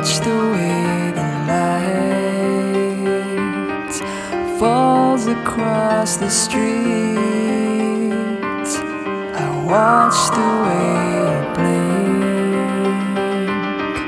watch the way the light falls across the street. I watch the way